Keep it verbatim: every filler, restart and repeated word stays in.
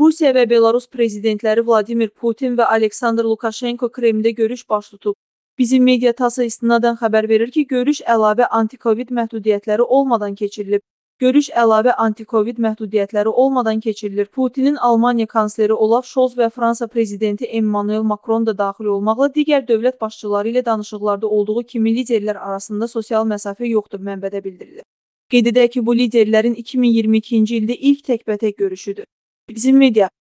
Rusiya və Belarus prezidentləri Vladimir Putin və Aleksandr Lukashenko Kremldə görüş baş tutub. Bizim media TASS-a istinadən xəbər verir ki, görüş əlavə anti-Covid məhdudiyyətləri olmadan keçirilib. Görüş əlavə anti-Covid məhdudiyyətləri olmadan keçirilir. Putinin Almaniya kansleri Olaf Scholz və Fransa prezidenti Emmanuel Macron da daxil olmaqla digər dövlət başçıları ilə danışıqlarda olduğu kimi liderlər arasında sosial məsafə yoxdur, mənbədə bildirilir. Qeyd edək ki, bu liderlərin iki min iyirmi ikinci ildə ilk təkbətək görüşüdür. Bizim media